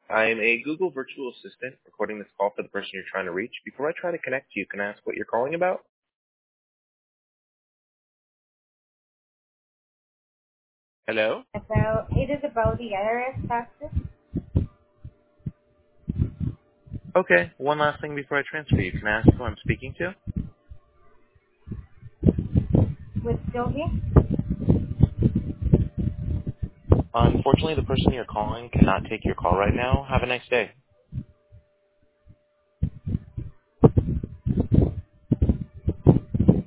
I'm a Google virtual assistant recording this call for the person you're trying to reach. Before I try to connect you, can I ask what you're calling about? Hello? It is about the IRS taxes Okay, one last thing before I transfer you. Can I ask who I'm speaking to? with Sylvia. Unfortunately, the person you're calling cannot take your call right now. Have a nice day.